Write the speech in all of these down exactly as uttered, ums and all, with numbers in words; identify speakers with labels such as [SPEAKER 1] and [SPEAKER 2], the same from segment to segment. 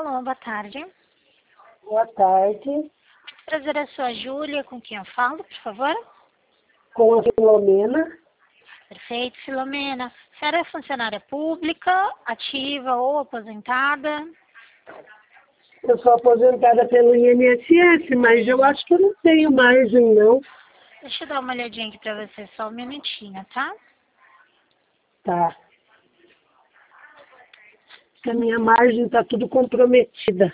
[SPEAKER 1] Alô, boa tarde.
[SPEAKER 2] Boa tarde.
[SPEAKER 1] Prazer, é sua Júlia, com quem eu falo, por favor?
[SPEAKER 2] Com a Filomena.
[SPEAKER 1] Perfeito, Filomena. A senhora é funcionária pública, ativa ou aposentada?
[SPEAKER 2] Eu sou aposentada pelo I N S S, mas eu acho que eu não tenho margem, não.
[SPEAKER 1] Deixa eu dar uma olhadinha aqui pra você, só um minutinho, tá?
[SPEAKER 2] Tá. A minha margem está tudo comprometida.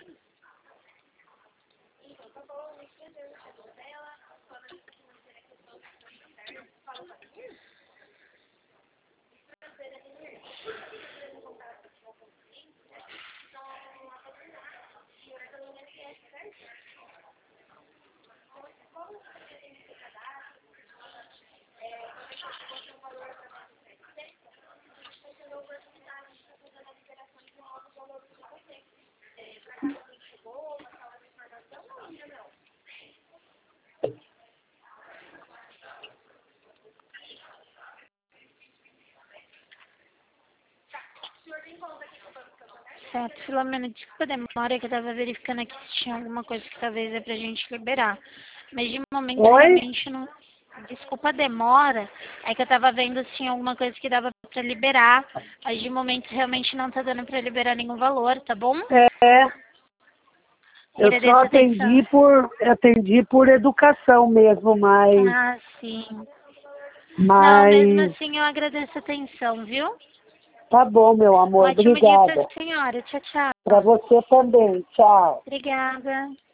[SPEAKER 1] Certo, Filomena, desculpa a demora, que eu tava verificando aqui se tinha alguma coisa que talvez é pra gente liberar. Mas de momento
[SPEAKER 2] Oi?
[SPEAKER 1] realmente não. Desculpa a demora, é que eu tava vendo se tinha alguma coisa que dava pra liberar, mas de momento realmente não tá dando pra liberar nenhum valor, tá bom?
[SPEAKER 2] É. Eu
[SPEAKER 1] Agradeço
[SPEAKER 2] só
[SPEAKER 1] a atenção.
[SPEAKER 2] atendi por, atendi por educação mesmo, mas,
[SPEAKER 1] Ah, sim. Não, mesmo
[SPEAKER 2] mas
[SPEAKER 1] assim eu agradeço a atenção, viu?
[SPEAKER 2] tá bom, meu
[SPEAKER 1] Um
[SPEAKER 2] amor.
[SPEAKER 1] ótimo dia pra
[SPEAKER 2] Obrigada.
[SPEAKER 1] senhora. Tchau, tchau.
[SPEAKER 2] Para você também. Tchau.
[SPEAKER 1] Obrigada.